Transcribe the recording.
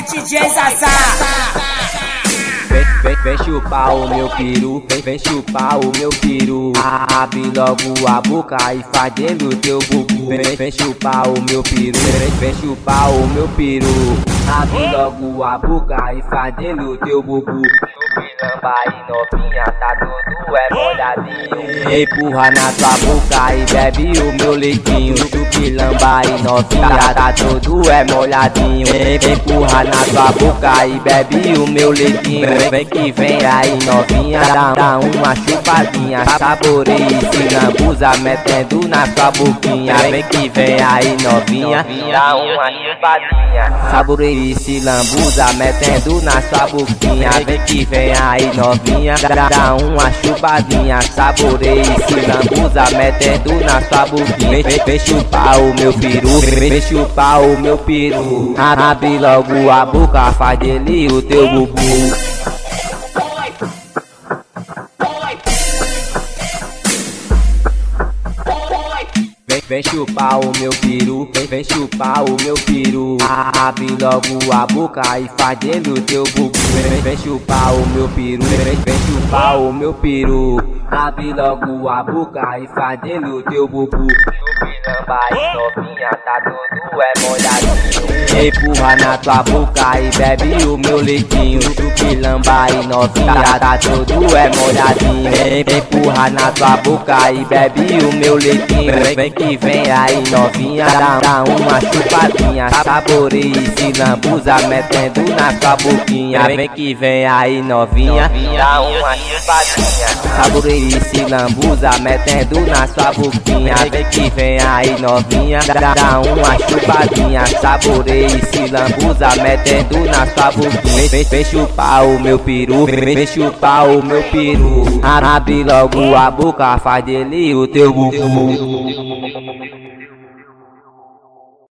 DJ Zaza. Vem chupar o meu peru, vem chupar o meu peru. Abre logo a boca e faz dentro do teu bubu. Vem chupar o meu peru, vem chupar o meu peru. Abre logo a boca e faz dentro do teu bubu. Chupilamba e novinha, tá todo molhadinho. Empurra na tua boca e bebe o meu leitinho. Chupilamba e novinha, tá todo molhadinho. Empurra na tua boca e bebe o meu leitinho. Vem que vem aí novinha, dá uma chupadinha. Saboreia esse lambuza metendo na sua boquinha. Vem que vem aí novinha, dá uma chupadinha. Saboreia esse lambuza metendo na sua boquinha. Vem que vem aí novinha, dá uma chupadinha. Saboreia esse lambuza metendo na sua boquinha. Vem chupar o meu peru, vem chupar o meu peru. Abre logo a boca, faz dele o teu bubu. Vem chupar o meu peru, vem chupar o meu peru. Abre logo a boca e faz dentro do teu bubu. Vem chupar o meu peru, vem chupar o meu peru. Abre logo a boca e faz dentro do teu bubu. Chupilamba e novinha, tá todo molhadinho. Empurra na tua boca e bebe o meu leitinho. Chupilamba e novinha, tá todo molhadinho. Empurra na tua boca e bebe o meu leitinho. Vem que vem aí novinha, dá uma chupadinha. Saboreia esse lambuza metendo na sua boquinha. Vem que vem aí novinha, dá uma chupadinha. Saboreia esse lambuza metendo na sua boquinha. Vem que vem aí novinha, dá uma chupadinha. Saboreia esse lambuza metendo na sua boquinha. Vem chupar o meu peru, vem chupar o meu peru. Abre logo a boca, faz dele o teu bubu.